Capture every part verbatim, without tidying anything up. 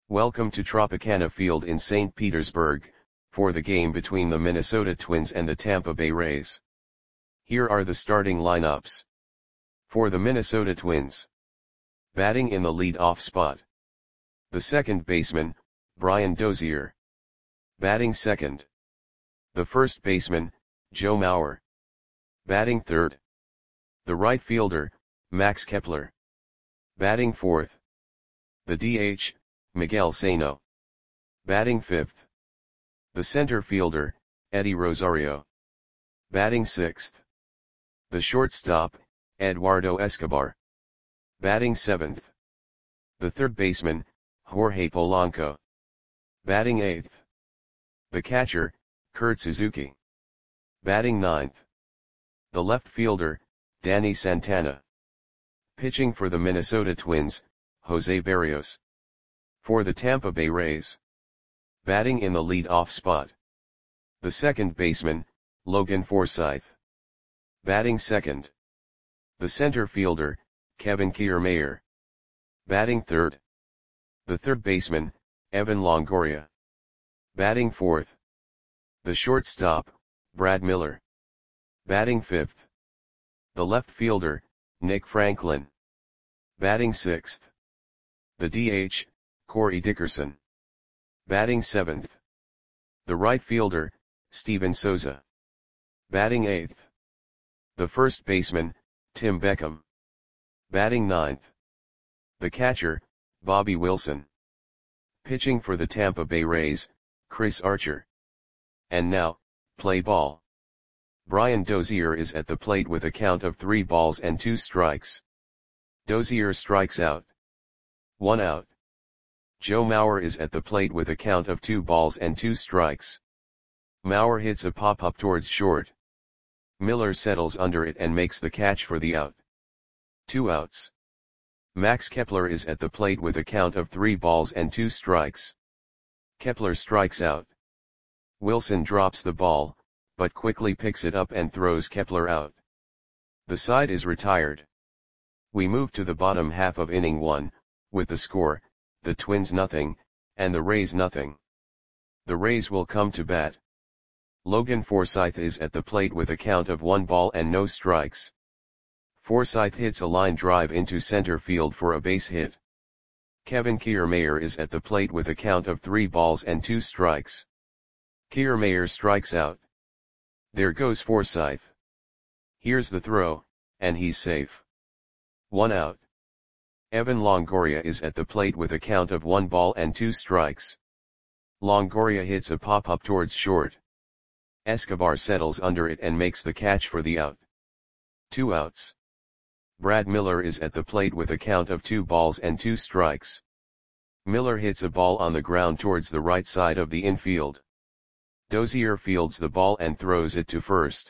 Welcome to Tropicana Field in Saint Petersburg, for the game between the Minnesota Twins and the Tampa Bay Rays. Here are the starting lineups. For the Minnesota Twins. Batting in the lead-off spot. The second baseman, Brian Dozier. Batting second. The first baseman, Joe Mauer. Batting third. The right fielder, Max Kepler. Batting fourth. The D H, Miguel Sano. Batting fifth. The center fielder, Eddie Rosario. Batting sixth. The shortstop, Eduardo Escobar. Batting seventh. The third baseman, Jorge Polanco. Batting eighth. The catcher, Kurt Suzuki. Batting ninth. The left fielder, Danny Santana. Pitching for the Minnesota Twins, Jose Berrios. For the Tampa Bay Rays. Batting in the lead-off spot. The second baseman, Logan Forsythe. Batting second. The center fielder, Kevin Kiermaier. Batting third. The third baseman, Evan Longoria. Batting fourth. The shortstop, Brad Miller. Batting fifth. The left fielder, Nick Franklin. Batting sixth. The D H, Corey Dickerson. Batting seventh. The right fielder, Steven Souza. Batting eighth. The first baseman, Tim Beckham. Batting ninth. The catcher, Bobby Wilson. Pitching for the Tampa Bay Rays, Chris Archer. And now, play ball. Brian Dozier is at the plate with a count of three balls and two strikes. Dozier strikes out. One out. Joe Mauer is at the plate with a count of two balls and two strikes. Mauer hits a pop-up towards short. Miller settles under it and makes the catch for the out. Two outs. Max Kepler is at the plate with a count of three balls and two strikes. Kepler strikes out. Wilson drops the ball, but quickly picks it up and throws Kepler out. The side is retired. We move to the bottom half of inning one, with the score, the Twins nothing, and the Rays nothing. The Rays will come to bat. Logan Forsythe is at the plate with a count of one ball and no strikes. Forsythe hits a line drive into center field for a base hit. Kevin Kiermaier is at the plate with a count of three balls and two strikes. Kiermaier strikes out. There goes Forsythe. Here's the throw, and he's safe. One out. Evan Longoria is at the plate with a count of one ball and two strikes. Longoria hits a pop-up towards short. Escobar settles under it and makes the catch for the out. Two outs. Brad Miller is at the plate with a count of two balls and two strikes. Miller hits a ball on the ground towards the right side of the infield. Dozier fields the ball and throws it to first.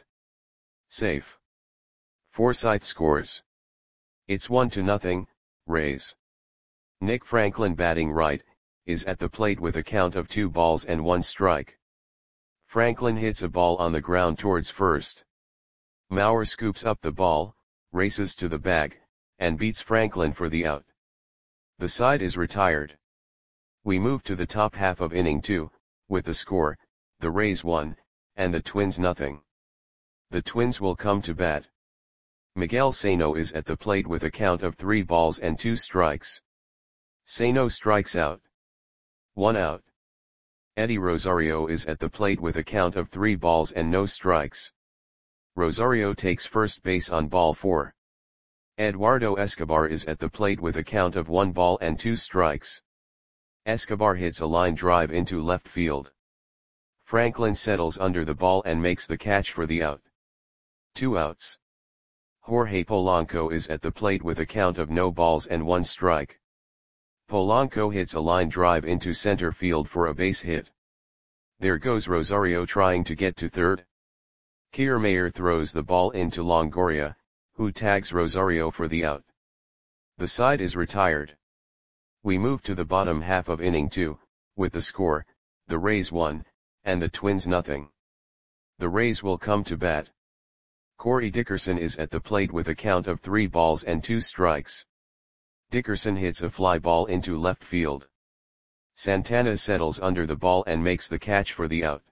Safe. Forsythe scores. It's one to nothing, Rays. Nick Franklin, batting right, is at the plate with a count of two balls and one strike. Franklin hits a ball on the ground towards first. Mauer scoops up the ball, races to the bag, and beats Franklin for the out. The side is retired. We move to the top half of inning two, with the score, the Rays one, and the Twins nothing. The Twins will come to bat. Miguel Sano is at the plate with a count of three balls and two strikes. Sano strikes out. One out. Eddie Rosario is at the plate with a count of three balls and no strikes. Rosario takes first base on ball four. Eduardo Escobar is at the plate with a count of one ball and two strikes. Escobar hits a line drive into left field. Franklin settles under the ball and makes the catch for the out. Two outs. Jorge Polanco is at the plate with a count of no balls and one strike. Polanco hits a line drive into center field for a base hit. There goes Rosario trying to get to third. Kiermaier throws the ball into Longoria, who tags Rosario for the out. The side is retired. We move to the bottom half of inning two, with the score, the Rays one, and the Twins nothing. The Rays will come to bat. Corey Dickerson is at the plate with a count of three balls and two strikes. Dickerson hits a fly ball into left field. Santana settles under the ball and makes the catch for the out.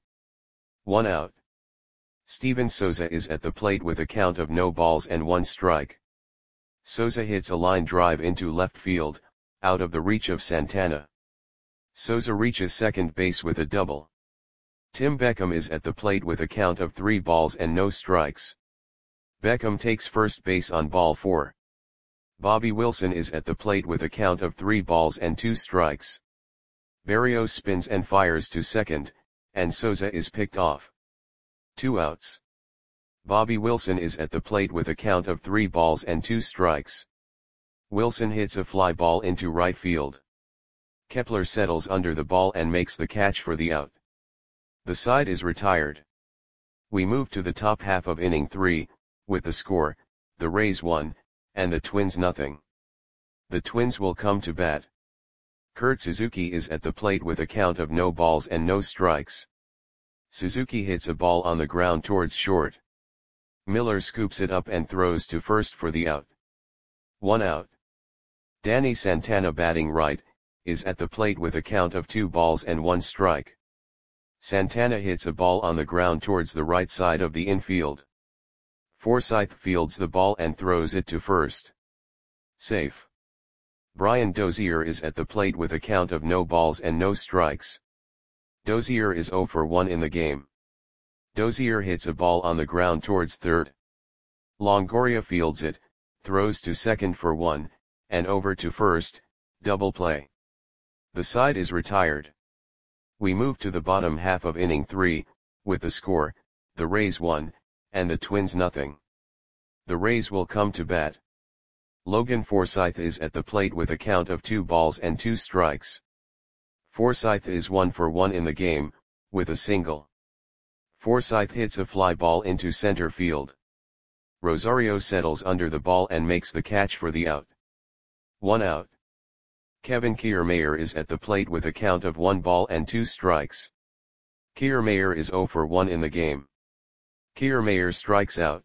One out. Steven Souza is at the plate with a count of no balls and one strike. Souza hits a line drive into left field, out of the reach of Santana. Souza reaches second base with a double. Tim Beckham is at the plate with a count of three balls and no strikes. Beckham takes first base on ball four. Bobby Wilson is at the plate with a count of three balls and two strikes. Berrios spins and fires to second, and Souza is picked off. Two outs. Bobby Wilson is at the plate with a count of three balls and two strikes. Wilson hits a fly ball into right field. Kepler settles under the ball and makes the catch for the out. The side is retired. We move to the top half of inning three, with the score, the Rays one, and the Twins nothing. The Twins will come to bat. Kurt Suzuki is at the plate with a count of no balls and no strikes. Suzuki hits a ball on the ground towards short. Miller scoops it up and throws to first for the out. One out. Danny Santana, batting right, is at the plate with a count of two balls and one strike. Santana hits a ball on the ground towards the right side of the infield. Forsythe fields the ball and throws it to first. Safe. Brian Dozier is at the plate with a count of no balls and no strikes. Dozier is zero for one in the game. Dozier hits a ball on the ground towards third. Longoria fields it, throws to second for one, and over to first, double play. The side is retired. We move to the bottom half of inning three, with the score, the Rays one, and the Twins nothing. The Rays will come to bat. Logan Forsythe is at the plate with a count of two balls and two strikes. Forsythe is one for one in the game, with a single. Forsythe hits a fly ball into center field. Rosario settles under the ball and makes the catch for the out. One out. Kevin Kiermaier is at the plate with a count of one ball and two strikes. Kiermaier is zero for one in the game. Kiermaier strikes out.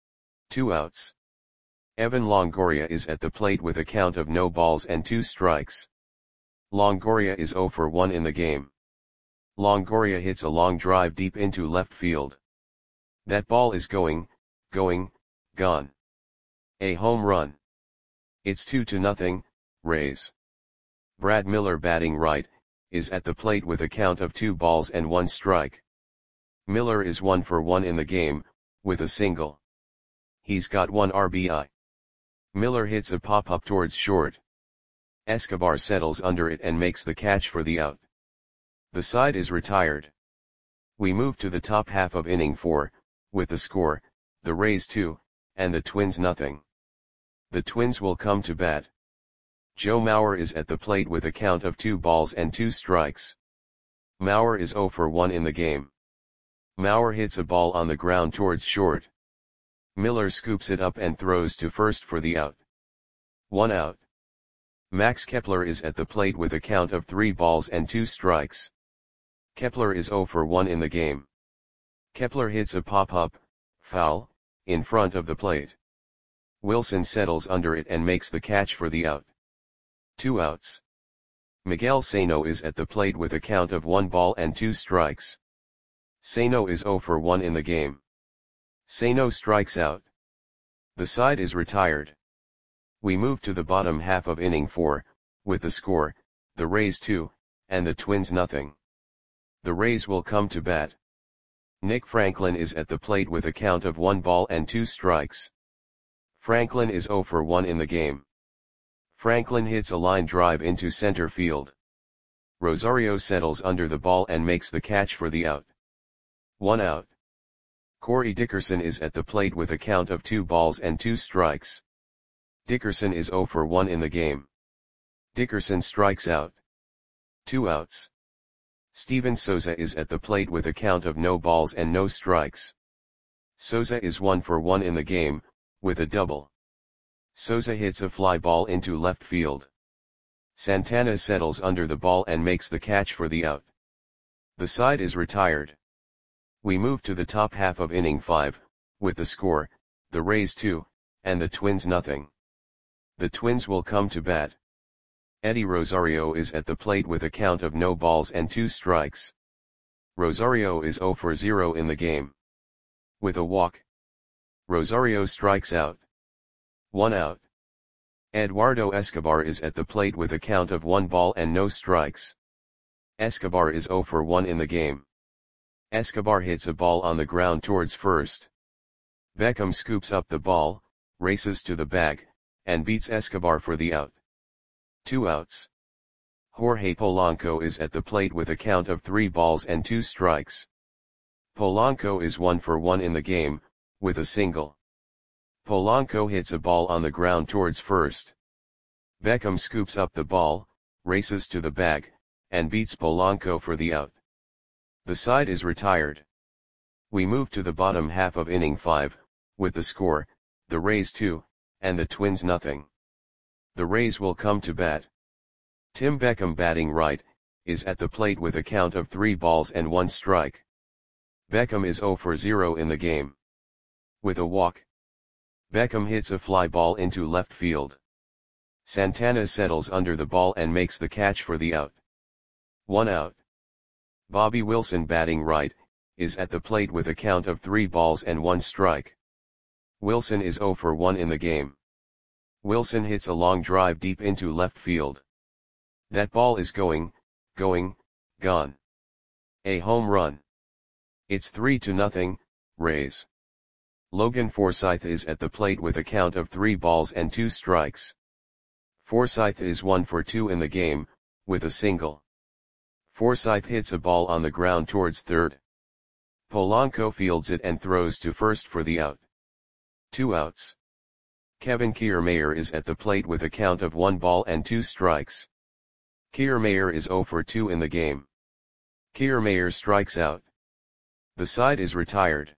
Two outs. Evan Longoria is at the plate with a count of no balls and two strikes. Longoria is zero for one in the game. Longoria hits a long drive deep into left field. That ball is going, going, gone. A home run. It's two to nothing, Rays. Brad Miller, batting right, is at the plate with a count of two balls and one strike. Miller is one for one in the game, with a single. He's got one R B I. Miller hits a pop-up towards short. Escobar settles under it and makes the catch for the out. The side is retired. We move to the top half of inning four, with the score, the Rays two, and the Twins nothing. The Twins will come to bat. Joe Mauer is at the plate with a count of two balls and two strikes. Mauer is zero for one in the game. Mauer hits a ball on the ground towards short. Miller scoops it up and throws to first for the out. One out. Max Kepler is at the plate with a count of three balls and two strikes. Kepler is zero for one in the game. Kepler hits a pop-up, foul, in front of the plate. Wilson settles under it and makes the catch for the out. Two outs. Miguel Sano is at the plate with a count of one ball and two strikes. Sano is zero for one in the game. Sano strikes out. The side is retired. We move to the bottom half of inning four, with the score, the Rays two, and the Twins nothing. The Rays will come to bat. Nick Franklin is at the plate with a count of one ball and two strikes. Franklin is zero for one in the game. Franklin hits a line drive into center field. Rosario settles under the ball and makes the catch for the out. One out. Corey Dickerson is at the plate with a count of two balls and two strikes. Dickerson is zero for one in the game. Dickerson strikes out. Two outs. Steven Souza is at the plate with a count of no balls and no strikes. Souza is one for one in the game, with a double. Souza hits a fly ball into left field. Santana settles under the ball and makes the catch for the out. The side is retired. We move to the top half of inning five, with the score, the Rays two, and the Twins nothing. The Twins will come to bat. Eddie Rosario is at the plate with a count of no balls and two strikes. Rosario is zero for zero in the game. With a walk, Rosario strikes out. One out. Eduardo Escobar is at the plate with a count of one ball and no strikes. Escobar is zero for one in the game. Escobar hits a ball on the ground towards first. Beckham scoops up the ball, races to the bag, and beats Escobar for the out. Two outs. Jorge Polanco is at the plate with a count of three balls and two strikes. Polanco is one for one in the game, with a single. Polanco hits a ball on the ground towards first. Beckham scoops up the ball, races to the bag, and beats Polanco for the out. The side is retired. We move to the bottom half of inning five, with the score, the Rays two, and the Twins nothing. The Rays will come to bat. Tim Beckham, batting right, is at the plate with a count of three balls and one strike. Beckham is zero for zero in the game. With a walk, Beckham hits a fly ball into left field. Santana settles under the ball and makes the catch for the out. One out. Bobby Wilson, batting right, is at the plate with a count of three balls and one strike. Wilson is zero for one in the game. Wilson hits a long drive deep into left field. That ball is going, going, gone. A home run. It's three to nothing, Rays. Logan Forsythe is at the plate with a count of three balls and two strikes. Forsythe is one for two in the game, with a single. Forsythe hits a ball on the ground towards third. Polanco fields it and throws to first for the out. Two outs. Kevin Kiermaier is at the plate with a count of one ball and two strikes. Kiermaier is zero for two in the game. Kiermaier strikes out. The side is retired.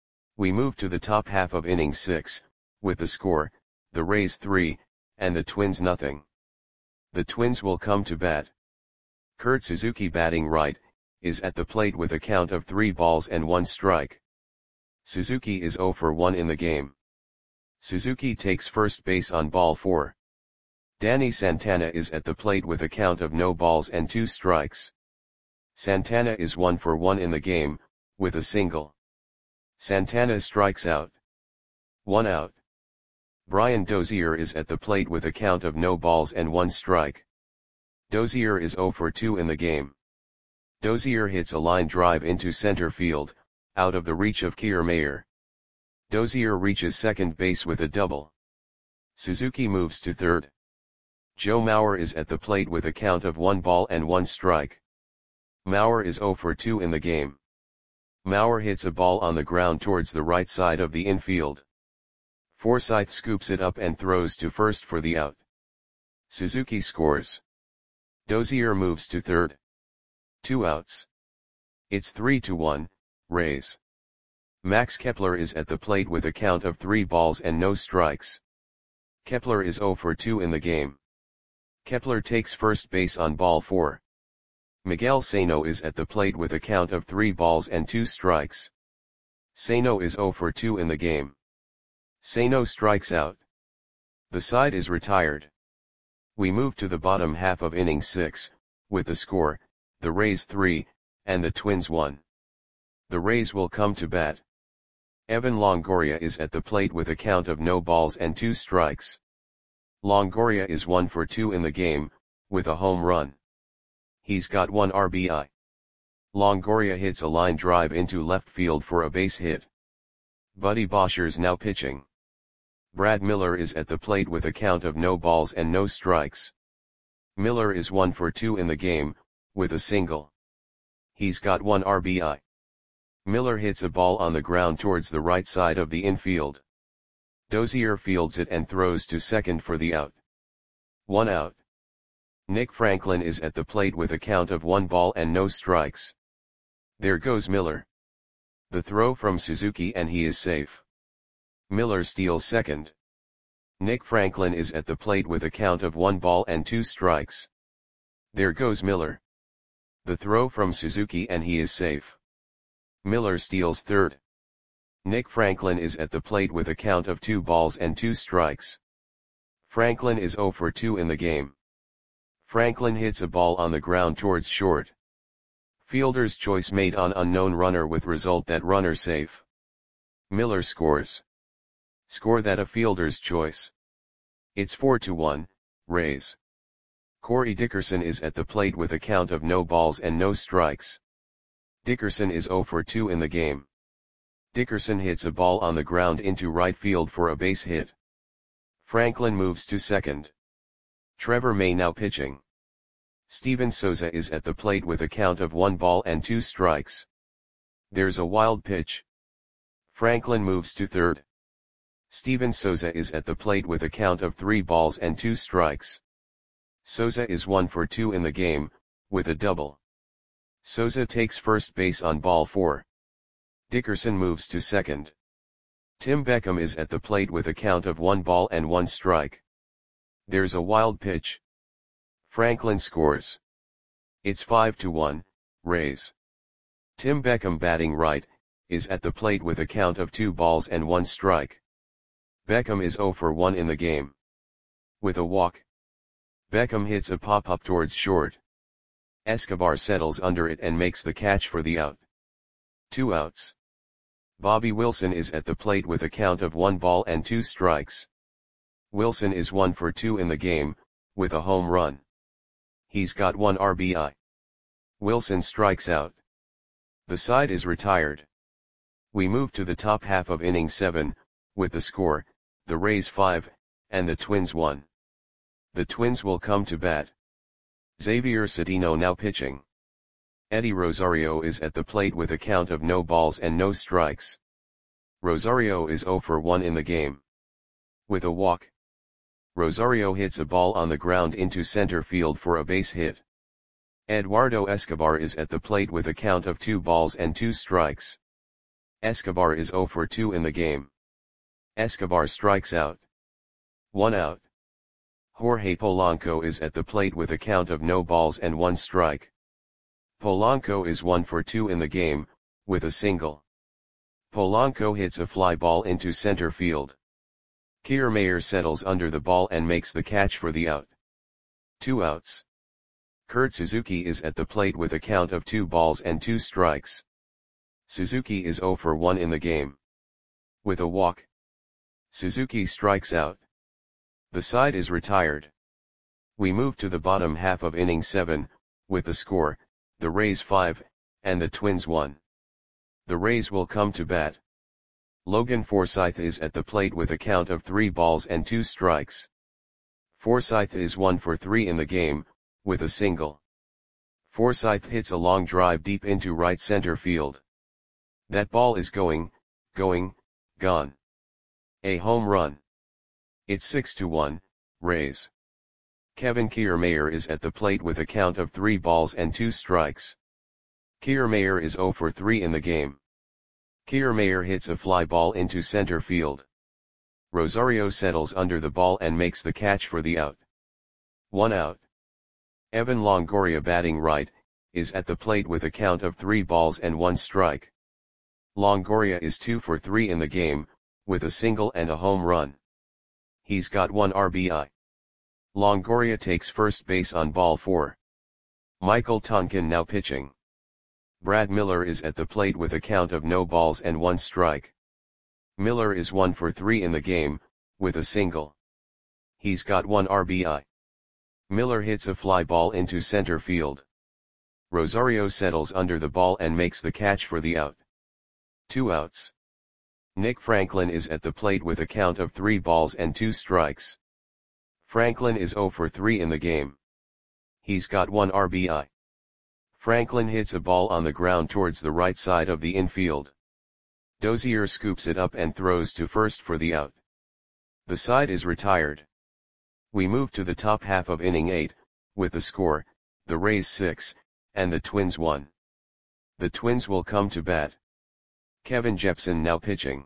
We move to the top half of inning six, with the score, the Rays three, and the Twins nothing. The Twins will come to bat. Kurt Suzuki, batting right, is at the plate with a count of three balls and one strike. Suzuki is zero for one in the game. Suzuki takes first base on ball four. Danny Santana is at the plate with a count of no balls and two strikes. Santana is one for one in the game, with a single. Santana strikes out. One out. Brian Dozier is at the plate with a count of no balls and one strike. Dozier is zero for two in the game. Dozier hits a line drive into center field, out of the reach of Kiermaier. Dozier reaches second base with a double. Suzuki moves to third. Joe Mauer is at the plate with a count of one ball and one strike. Mauer is zero for two in the game. Mauer hits a ball on the ground towards the right side of the infield. Forsythe scoops it up and throws to first for the out. Suzuki scores. Dozier moves to third. Two outs. It's three to one, Rays. Max Kepler is at the plate with a count of three balls and no strikes. Kepler is zero for two in the game. Kepler takes first base on ball four. Miguel Sano is at the plate with a count of three balls and two strikes. Sano is zero for two in the game. Sano strikes out. The side is retired. We move to the bottom half of inning six, with the score, the Rays three, and the Twins one. The Rays will come to bat. Evan Longoria is at the plate with a count of no balls and two strikes. Longoria is one for two in the game, with a home run. He's got one R B I. Longoria hits a line drive into left field for a base hit. Buddy Boscher's now pitching. Brad Miller is at the plate with a count of no balls and no strikes. Miller is one for two in the game, with a single. He's got one R B I. Miller hits a ball on the ground towards the right side of the infield. Dozier fields it and throws to second for the out. One out. Nick Franklin is at the plate with a count of one ball and no strikes. There goes Miller. The throw from Suzuki and he is safe. Miller steals second. Nick Franklin is at the plate with a count of one ball and two strikes. There goes Miller. The throw from Suzuki and he is safe. Miller steals third. Nick Franklin is at the plate with a count of two balls and two strikes. Franklin is zero for two in the game. Franklin hits a ball on the ground towards short. Fielder's choice made on unknown runner with result that runner safe. Miller scores. Score that a fielder's choice. It's four to one, Rays. Corey Dickerson is at the plate with a count of no balls and no strikes. Dickerson is zero for two in the game. Dickerson hits a ball on the ground into right field for a base hit. Franklin moves to second. Trevor May now pitching. Steven Souza is at the plate with a count of one ball and two strikes. There's a wild pitch. Franklin moves to third. Steven Souza is at the plate with a count of three balls and two strikes. Souza is one for two in the game, with a double. Souza takes first base on ball four. Dickerson moves to second. Tim Beckham is at the plate with a count of one ball and one strike. There's a wild pitch. Franklin scores. It's five to one, Rays. Tim Beckham batting right, is at the plate with a count of two balls and one strike. Beckham is zero for one in the game. With a walk. Beckham hits a pop-up towards short. Escobar settles under it and makes the catch for the out. Two outs. Bobby Wilson is at the plate with a count of one ball and two strikes. Wilson is one for two in the game, with a home run. He's got one R B I. Wilson strikes out. The side is retired. We move to the top half of inning seven, with the score, the Rays five, and the Twins one. The Twins will come to bat. Xavier Cedeno now pitching. Eddie Rosario is at the plate with a count of no balls and no strikes. Rosario is zero for one in the game. With a walk. Rosario hits a ball on the ground into center field for a base hit. Eduardo Escobar is at the plate with a count of two balls and two strikes. Escobar is zero for two in the game. Escobar strikes out. One out. Jorge Polanco is at the plate with a count of no balls and one strike. Polanco is one for two in the game, with a single. Polanco hits a fly ball into center field. Kiermaier settles under the ball and makes the catch for the out. Two outs. Kurt Suzuki is at the plate with a count of two balls and two strikes. Suzuki is zero for one in the game. With a walk. Suzuki strikes out. The side is retired. We move to the bottom half of inning seven, with the score, the Rays five, and the Twins one. The Rays will come to bat. Logan Forsythe is at the plate with a count of three balls and two strikes. Forsythe is one for three in the game, with a single. Forsythe hits a long drive deep into right center field. That ball is going, going, gone. A home run. It's six to one, Rays. Kevin Kiermaier is at the plate with a count of three balls and two strikes. Kiermaier is zero for three in the game. Kiermaier hits a fly ball into center field. Rosario settles under the ball and makes the catch for the out. One out. Evan Longoria batting right, is at the plate with a count of three balls and one strike. Longoria is two for three in the game, with a single and a home run. He's got one R B I. Longoria takes first base on ball four. Michael Tonkin now pitching. Brad Miller is at the plate with a count of no balls and one strike. Miller is one for three in the game, with a single. He's got one R B I. Miller hits a fly ball into center field. Rosario settles under the ball and makes the catch for the out. Two outs. Nick Franklin is at the plate with a count of three balls and two strikes. Franklin is zero for three in the game. He's got one R B I. Franklin hits a ball on the ground towards the right side of the infield. Dozier scoops it up and throws to first for the out. The side is retired. We move to the top half of inning eight, with the score, the Rays six, and the Twins one. The Twins will come to bat. Kevin Jepson now pitching.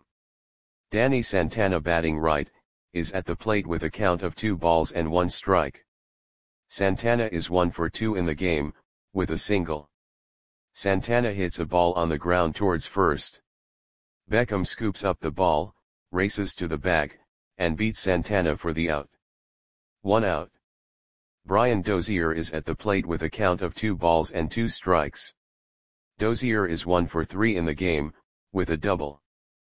Danny Santana batting right, is at the plate with a count of two balls and one strike. Santana is one for two in the game, with a single. Santana hits a ball on the ground towards first. Beckham scoops up the ball, races to the bag, and beats Santana for the out. One out. Brian Dozier is at the plate with a count of two balls and two strikes. Dozier is one for three in the game, with a double.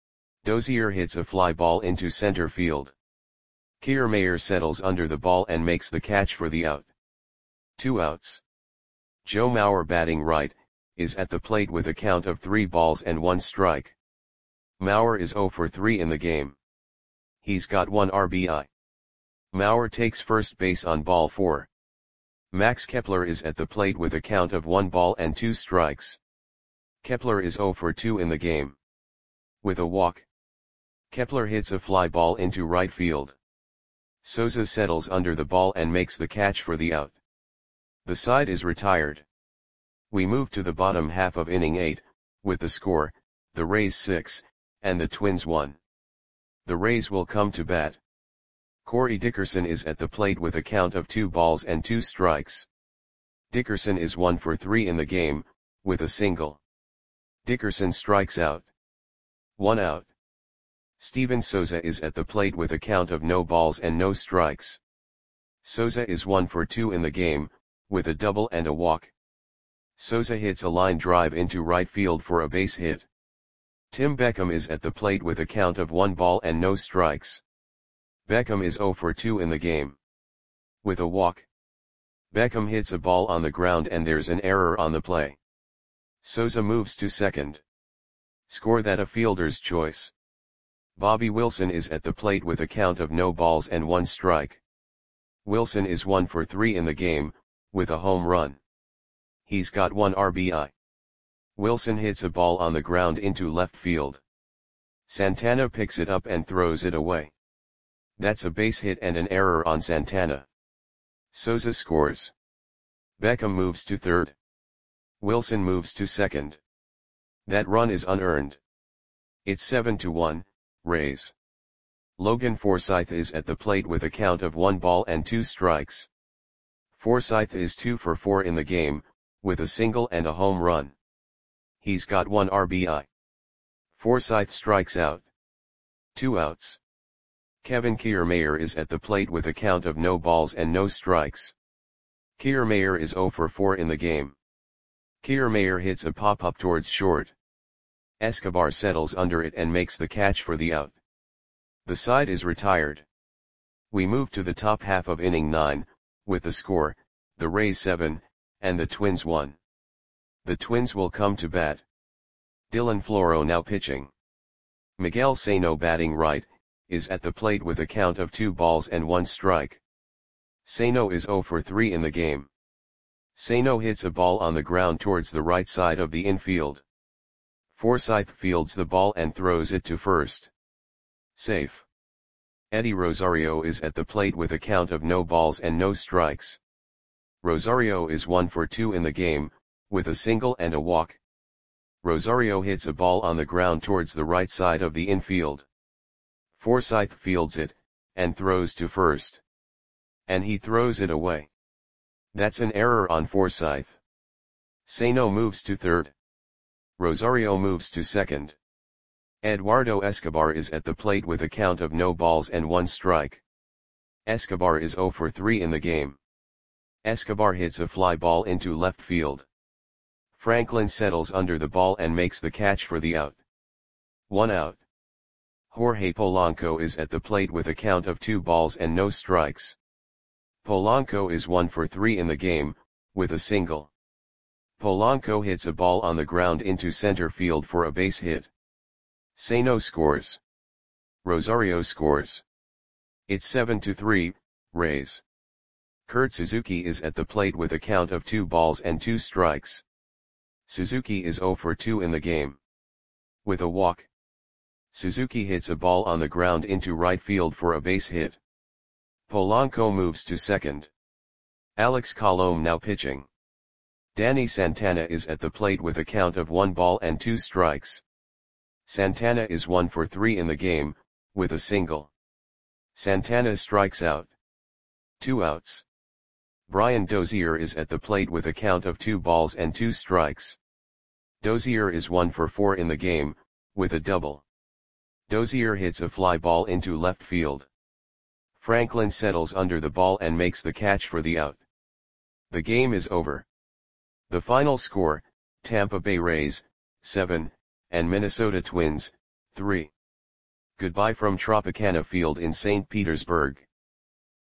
Dozier hits a fly ball into center field. Kiermaier settles under the ball and makes the catch for the out. Two outs. Joe Mauer, batting right, is at the plate with a count of three balls and one strike. Mauer is zero for three in the game. He's got one R B I. Mauer takes first base on ball four. Max Kepler is at the plate with a count of one ball and two strikes. Kepler is zero for two in the game. With a walk, Kepler hits a fly ball into right field. Souza settles under the ball and makes the catch for the out. The side is retired. We move to the bottom half of inning eight, with the score, the Rays six, and the Twins one. The Rays will come to bat. Corey Dickerson is at the plate with a count of two balls and two strikes. Dickerson is one for three in the game, with a single. Dickerson strikes out. One out. Steven Souza is at the plate with a count of no balls and no strikes. Souza is one for two in the game, with a double and a walk. Souza hits a line drive into right field for a base hit. Tim Beckham is at the plate with a count of one ball and no strikes. Beckham is zero for two in the game. With a walk, Beckham hits a ball on the ground and there's an error on the play. Souza moves to second. Score that a fielder's choice. Bobby Wilson is at the plate with a count of no balls and one strike. Wilson is one for three in the game, with a home run. He's got one R B I. Wilson hits a ball on the ground into left field. Santana picks it up and throws it away. That's a base hit and an error on Santana. Souza scores. Beckham moves to third. Wilson moves to second. That run is unearned. It's seven to one, Rays. Logan Forsythe is at the plate with a count of one ball and two strikes. Forsythe is two for four in the game, with a single and a home run. He's got one R B I. Forsythe strikes out. Two outs. Kevin Kiermaier is at the plate with a count of no balls and no strikes. Kiermaier is zero for four in the game. Kiermaier hits a pop-up towards short. Escobar settles under it and makes the catch for the out. The side is retired. We move to the top half of inning nine, with the score, the Rays seven, and the Twins one. The Twins will come to bat. Dylan Floro now pitching. Miguel Sano, batting right, is at the plate with a count of two balls and one strike. Sano is zero for three in the game. Sano hits a ball on the ground towards the right side of the infield. Forsythe fields the ball and throws it to first. Safe. Eddie Rosario is at the plate with a count of no balls and no strikes. Rosario is one for two in the game, with a single and a walk. Rosario hits a ball on the ground towards the right side of the infield. Forsythe fields it, and throws to first. And he throws it away. That's an error on Forsythe. Sano moves to third. Rosario moves to second. Eduardo Escobar is at the plate with a count of no balls and one strike. Escobar is zero for three in the game. Escobar hits a fly ball into left field. Franklin settles under the ball and makes the catch for the out. One out. Jorge Polanco is at the plate with a count of two balls and no strikes. Polanco is one for three in the game, with a single. Polanco hits a ball on the ground into center field for a base hit. Sano scores. Rosario scores. It's seven to three, Rays. Kurt Suzuki is at the plate with a count of two balls and two strikes. Suzuki is zero for two in the game. With a walk, Suzuki hits a ball on the ground into right field for a base hit. Polanco moves to second. Alex Colomé now pitching. Danny Santana is at the plate with a count of one ball and two strikes. Santana is one for three in the game, with a single. Santana strikes out. Two outs. Brian Dozier is at the plate with a count of two balls and two strikes. Dozier is one for four in the game, with a double. Dozier hits a fly ball into left field. Franklin settles under the ball and makes the catch for the out. The game is over. The final score, Tampa Bay Rays, seven, and Minnesota Twins, three. Goodbye from Tropicana Field in Saint Petersburg.